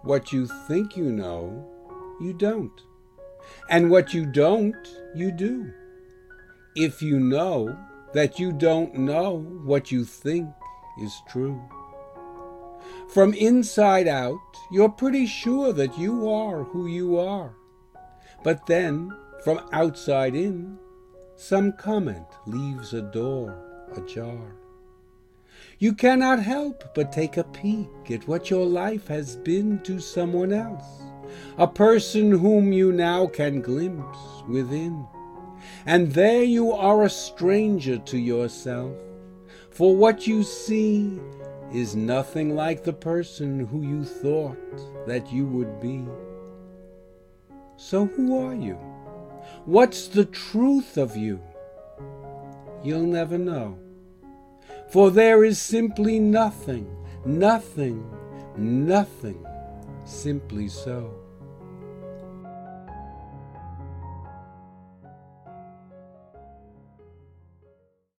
What you think you know, you don't. And what you don't, you do. If you know that you don't know what you think is true. From inside out, you're pretty sure that you are who you are. But then, from outside in, some comment leaves a door ajar. You cannot help but take a peek at what your life has been to someone else, a person whom you now can glimpse within. And there you are a stranger to yourself, for what you see is nothing like the person who you thought that you would be. So who are you? What's the truth of you? You'll never know. For there is simply nothing, nothing, nothing, simply so.